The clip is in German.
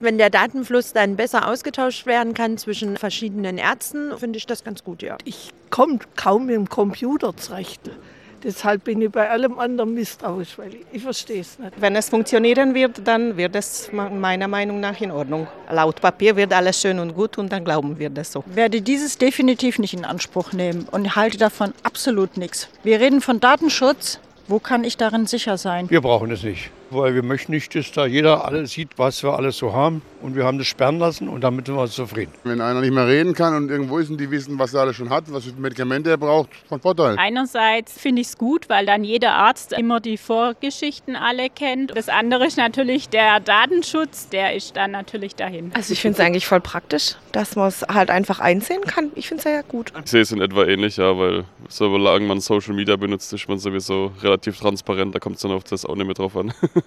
Wenn der Datenfluss dann besser ausgetauscht werden kann zwischen verschiedenen Ärzten, finde ich das ganz gut, ja. Ich komme kaum mit dem Computer zurecht. Deshalb bin ich bei allem anderen misstrauisch, weil ich verstehe es nicht. Wenn es funktionieren wird, dann wird es meiner Meinung nach in Ordnung. Laut Papier wird alles schön und gut und dann glauben wir das so. Ich werde dieses definitiv nicht in Anspruch nehmen und halte davon absolut nichts. Wir reden von Datenschutz. Wo kann ich darin sicher sein? Wir brauchen es nicht, weil wir möchten nicht, dass da jeder alles sieht, was wir alles so haben. Und wir haben das sperren lassen und damit sind wir zufrieden. Wenn einer nicht mehr reden kann und irgendwo ist und die wissen, was er alles schon hat, was für Medikamente er braucht, von Vorteil. Einerseits finde ich es gut, weil dann jeder Arzt immer die Vorgeschichten alle kennt. Das andere ist natürlich der Datenschutz, der ist dann natürlich dahin. Also ich finde es eigentlich voll praktisch, dass man es halt einfach einsehen kann. Ich finde es ja gut. Ich sehe es in etwa ähnlich, ja, weil solange man Social Media benutzt, ist man sowieso relativ transparent. Da kommt es dann auf das auch nicht mehr drauf an.